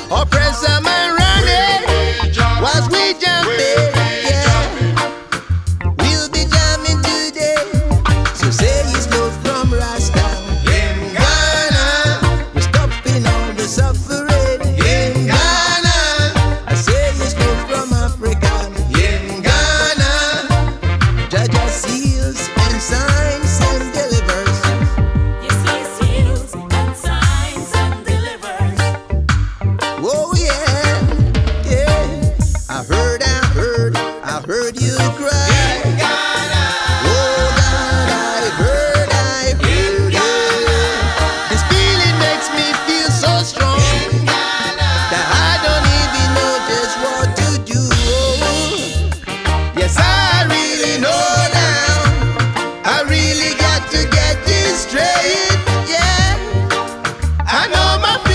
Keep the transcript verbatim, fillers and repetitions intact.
Oppressor man running, whilst we jumping, yeah. We'll be jamming today, so say it's love from Rasta. In Ghana, we're stopping all the suffering. In Ghana, I say it's love from Africa. In Ghana, Jaja seals and signs and delivers. You see seals and signs and delivers. Oh yeah, yeah. I heard, I heard, I heard you cry. In Ghana, Oh God, I heard, I heard. Yeah. This feeling makes me feel so strong in Ghana, that I don't even know just what to do. Oh, yes, I really know now. I really got to get this straight. Yeah, I know my